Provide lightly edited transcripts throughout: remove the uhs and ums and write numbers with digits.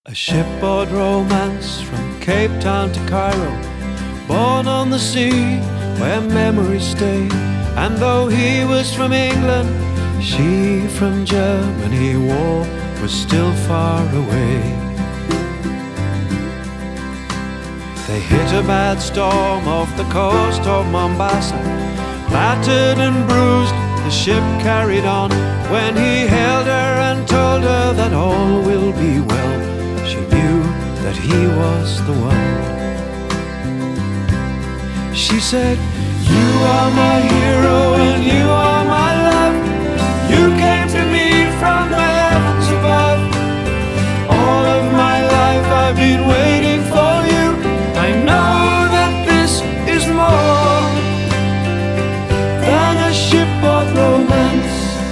A shipboard romance from Cape Town to Cairo, born on the sea where memories stay. And though he was from England, she from Germany, war was still far away. They hit a bad storm off the coast of Mombasa. Battered and bruised, the ship carried on. When he held her and told her that all will be well, she knew that he was the one. She said, "You are my hero and you are my love. You came to me from the heavens above. All of my life I've been waiting for you. I know that this is more than a shipboard romance."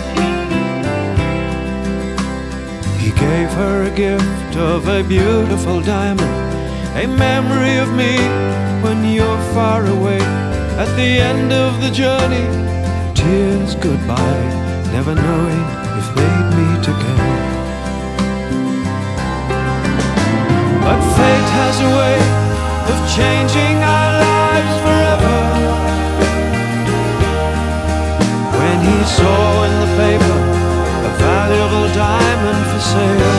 He gave her a gift of a beautiful diamond, a memory of me when you're far away. At the end of the journey, tears goodbye, never knowing if they'd meet again. But fate has a way of changing our lives forever. When he saw in the paper a valuable diamond for sale,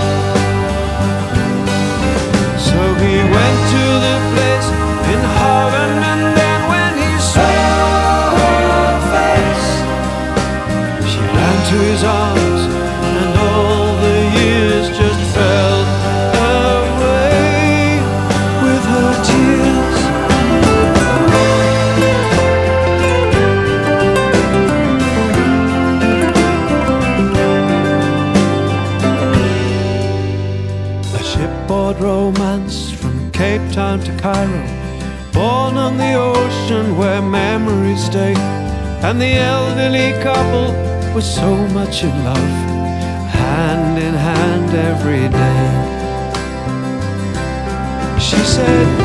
so he went to the place in Holland, and then when he saw her face, she ran to his arms, and all the years just fell away with her tears. A shipboard romance from Cape Town to Cairo, born on the ocean where memories stay. And the elderly couple was so much in love, hand in hand every day. She said,